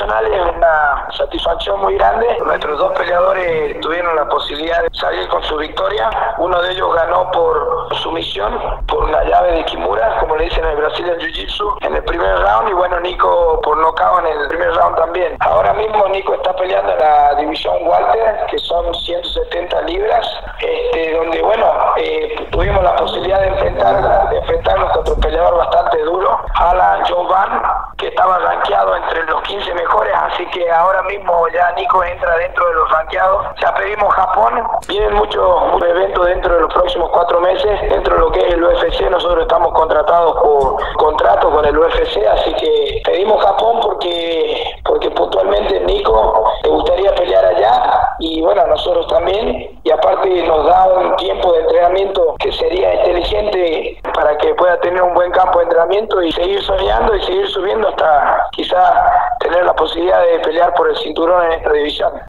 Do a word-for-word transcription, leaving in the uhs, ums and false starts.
personal es una satisfacción muy grande. Nuestros dos peleadores tuvieron la posibilidad de salir con su victoria. Uno de ellos ganó por sumisión, por una llave de Kimura, como le dicen en el Brazilian Jiu-Jitsu, en el primer round, y bueno, Nico por nocaut en el primer round también. Ahora mismo Nico está peleando en la división Walter, que son ciento setenta libras, este, donde bueno, eh, tuvimos la posibilidad de enfrentar, de enfrentarnos contra un peleador bastante duro, Alan Jouban, que estaba rankeado entre los quince mejores, así que ahora mismo ya Nico entra dentro de los rankeados. Ya pedimos Japón, vienen muchos, muchos eventos dentro de los próximos cuatro meses, dentro de lo que es el U F C. Nosotros estamos contratados por contrato con el U F C, así que pedimos Japón porque, porque puntualmente Nico le gustaría pelear allá, y bueno, nosotros también, y aparte nos da un tiempo de entrenamiento que sería inteligente para que pueda tener un buen campo de entrenamiento y seguir soñando y seguir subiendo hasta quizás tener la posibilidad de pelear por el cinturón en esta división.